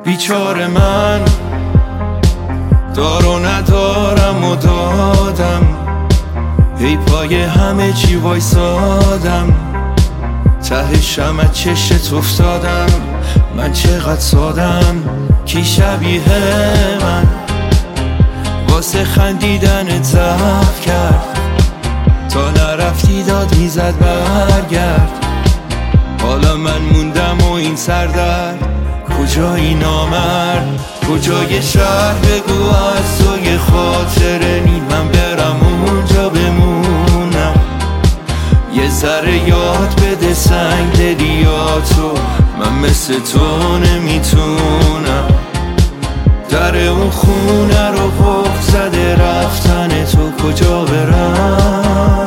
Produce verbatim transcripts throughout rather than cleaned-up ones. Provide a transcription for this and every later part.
بیچاره من دار و ندارم و دادم، هی پای همه چی وایسادم، ته شمع چشت افتادم. من چقدر سادم، کی شبیه من واسه خندیدن ضعف کرد، تا نرفتی داد میزد برگرد. حالا من موندم و این سردرد، کجایی نامرد، کجای شهر بگو از تو یه خاطره نی، من برم اونجا بمونم. یه ذره یاد بده سنگ دلیاتو، من مثل تو نمیتونم. در اون خونه رو قفل زده رفتن تو، کجا برم؟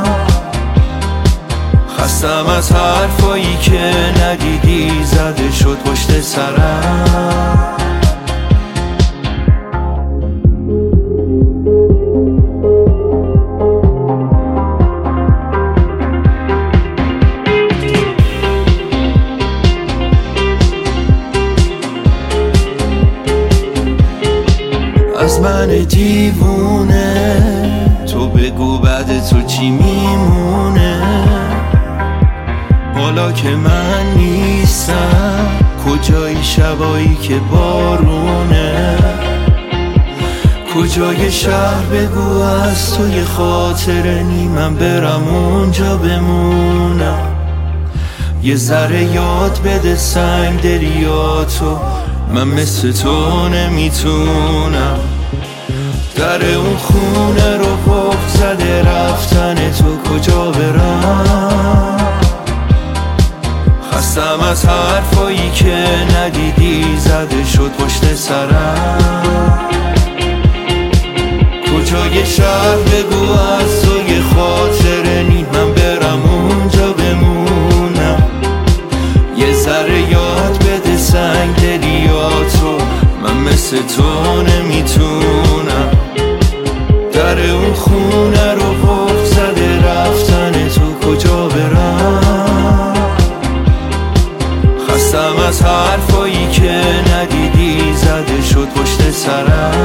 خستم از حرفایی که ندیدی زده شد پشت سرم. از من دیوونه تو بگو بعد تو چی میمونه، حالا که من نیستم کجای شبایی که بارونه، کجای شهر بگو از تو یه خاطره نی، من برم اونجا بمونم. یه ذره یاد بده سنگ دلیاتو، من مثل تو نمیتونم. در اون خونه رو قفل زده رفتن تو، کجا برم؟ خستم از حرفایی که ندیدی زده شد پشت سرم. کجای شهر بگو از تو یه خاطره نی، من برم اونجا بمونم. یه ذره یاد بده سنگ دلیاتو، من مثل تو نمیتونم. در اون خونه رو قفل زده رفتن تو، کجا برم؟ خستم از حرفایی که ندیدی زده شد پشت سرم.